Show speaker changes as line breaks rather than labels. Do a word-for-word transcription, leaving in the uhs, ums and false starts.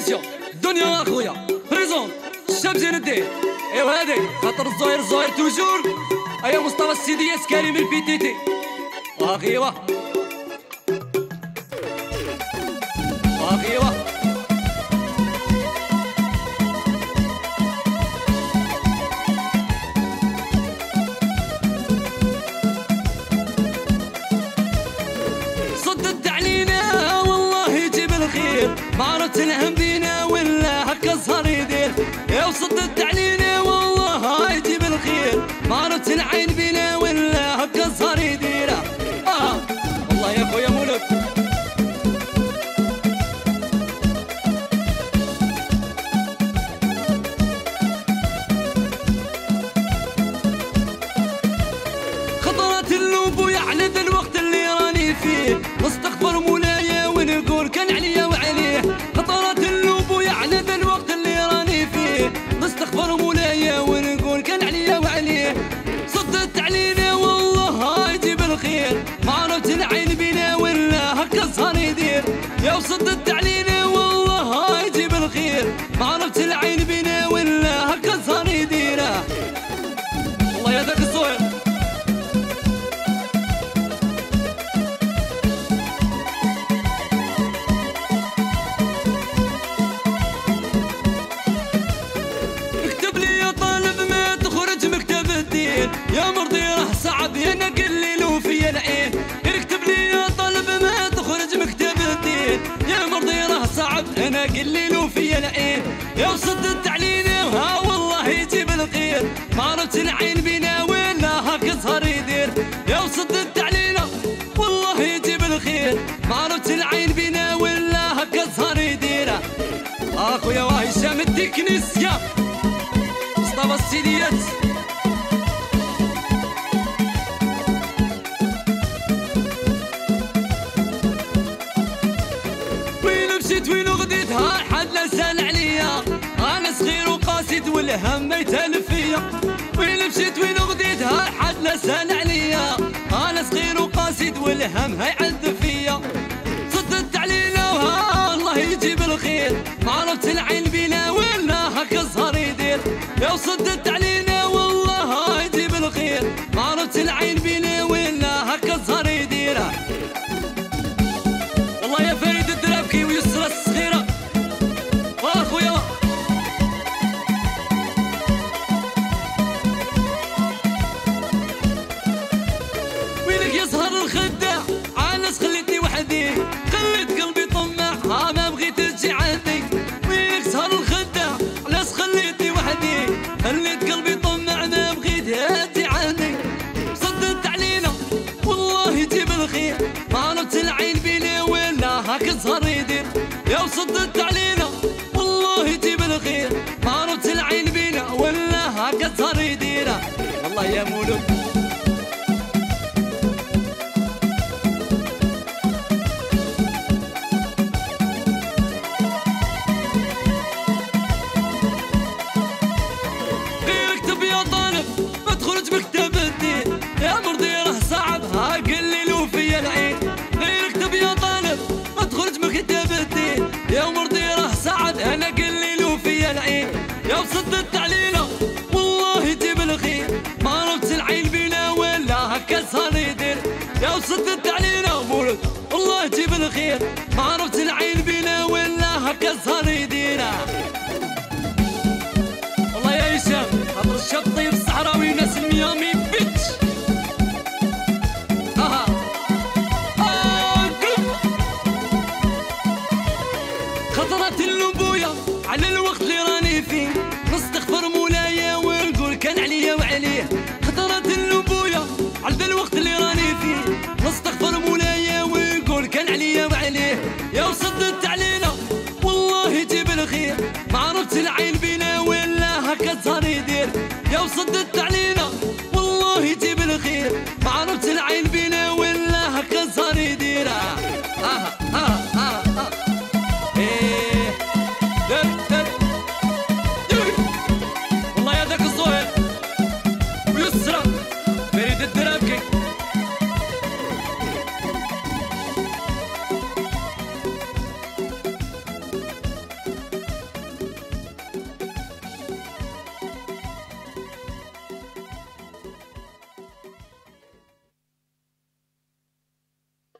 ميسيو الدنيا اخويا بريزون الشاب زين الدين. ايوا هادي خاطر الزهير الزهير توجور. ايوا مصطفى السيديات كريم البي تي تي. اخ ايوا اخ ايوا صدت علينا والله يجيب الخير، ما عرفت الهم بينا ولا هكا صار يدير. يا صدت علينا والله يجيب الخير، ما عرفت العين بينا ولا هكا صار يدير. اه والله يا خويا مولود خطرات اللوب على ذا الوقت اللي راني فيه، نستغفر مولاي ونقول كان عليا وعليه. خطرات اللوب على ذا الوقت اللي راني فيه، نستغفر مولاي ونقول كان عليا وعليه. صدت علينا والله يجيب الخير، ما عرفت العين بينا ولا هكا صار يدير. يا صدت علينا والله يجيب الخير، ما عرفت العين بينا ولا هكا صار يدير. والله يا ذاك الصوير يا مرضي راه صعب يا نقلل وفيا العين. اكتب لي يا طالب ما تخرج مكتب الدين، يا مرضي راه صعب انا قلل وفيا العين. يا وصدت علينا وها والله يجيب الخير، ما عرفت العين بينا ولا هكا صار يدير. يا وصدت علينا والله يجيب الخير، ما عرفت العين بينا ولا هكا صار يدير. اخويا وهشام التكنيسيا مصطفى السيديات. مشيت وين غديتها حد لا سال عليا، انا صغير وقاسد والهم ما يتالف فيا. وين مشيت وين غديتها حد لا سال عليا، انا صغير وقاسد والهم هيعذب فيا. صدت علينا وها الله يجيب الخير، ما عرفت العين بينا ولا هكا صار يدير. يا صدت علينا والله يجيب الخير، ما عرفت العين بينا ولا هكا صار يدير. والله يا فريد الدرابكي ويسرى الصغيرة واخويا وينك يسهر الخداع عالناس خليتني وحدي، خليت قلبي طماع ها ما بغيت تجي عندي. وينك سهر الخداع عالناس خليتني وحدي، خليت قلبي طماع ما بغيت تجي عندي. صدت علينا والله يجيب الخير، ما عرفت العين بينا ولا هكا صار يدير. يا وصدت علينا والله يجيب الخير، ما عرفت العين بينا ولا هكا صار يدير. والله يا مولود غير اكتب يا طالب ما تخرج مكتب الدين، يا مرضي راه صعب ها قلل وفيا العين. غير اكتب يا طالب ما تخرج مكتب الدين، يا مرضي راه صعب انا قلل وفيا العين. يا وصدت علينا والله يجيب الخير، ما عرفت العين بينا ولا هكا صار يدير. يا وصدت علينا مولود والله يجيب الخير، ما عرفت العين بينا ولا هكا صار يدير. والله يا هشام خاطر الشاب طيب الصحراوي وناس الميامي بيتش. اها خطرات اللوبويا على الوقت اللي راني فيه، نستغفر مولاي ونقول كان عليا وعليه. خطرات اللوبويا على ذا الوقت اللي راني فيه، نستغفر مولاي ونقول كان عليا وعليه. يا وصدت علينا والله يجيب الخير، ما عرفت العين بينا ولا هكا صار يدير. يا وصدت علينا